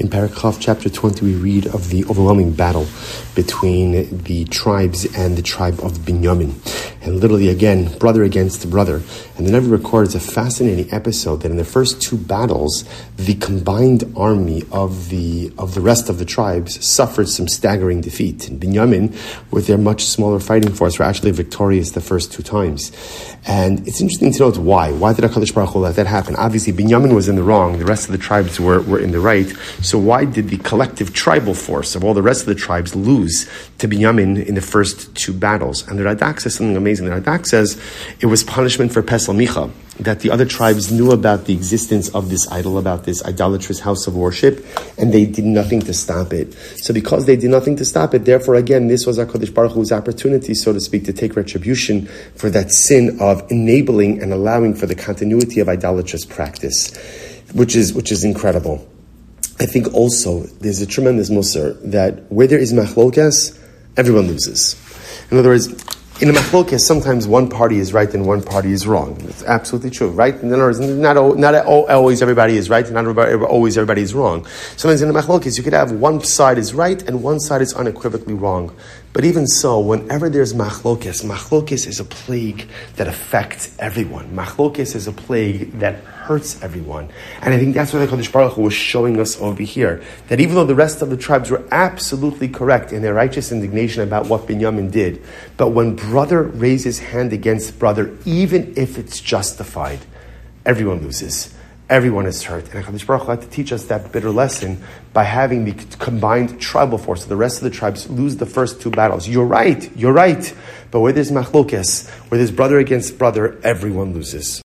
In Parakaf chapter 20, we read of the overwhelming battle between the tribes and the tribe of Binyamin. And literally, again, brother against brother. And the Nevi records a fascinating episode that in the first two battles, the combined army of the rest of the tribes suffered some staggering defeat. And Binyamin, with their much smaller fighting force, were actually victorious the first two times. And it's interesting to note why. Why did HaKadosh Baruch Hu let that happen? Obviously, Binyamin was in the wrong. The rest of the tribes were in the right. So why did the collective tribal force of all the rest of the tribes lose to Binyamin in the first two battles? And the Radak says something amazing. The Radak says it was punishment for Pesel Micha, that the other tribes knew about the existence of this idol, about this idolatrous house of worship, and they did nothing to stop it. So because they did nothing to stop it, therefore again, this was HaKadosh Baruch Hu's opportunity, so to speak, to take retribution for that sin of enabling and allowing for the continuity of idolatrous practice, which is incredible. I think also there's a tremendous musar that where there is machlokas, everyone loses. In other words, in a machlokas, sometimes one party is right and one party is wrong. It's absolutely true, right? In other words, not always everybody is right and not always everybody is wrong. Sometimes in a machlokas, you could have one side is right and one side is unequivocally wrong. But even so, whenever there's machlokas is a plague that affects everyone. Machlokas is a plague that hurts everyone. And I think that's what the HaKadosh Baruch Hu was showing us over here. That even though the rest of the tribes were absolutely correct in their righteous indignation about what Binyamin did, but when brother raises hand against brother, even if it's justified, everyone loses. Everyone is hurt. And HaKadosh Baruch Hu had to teach us that bitter lesson by having the combined tribal force. So the rest of the tribes lose the first two battles. You're right. But where there's machlokas, where there's brother against brother, everyone loses.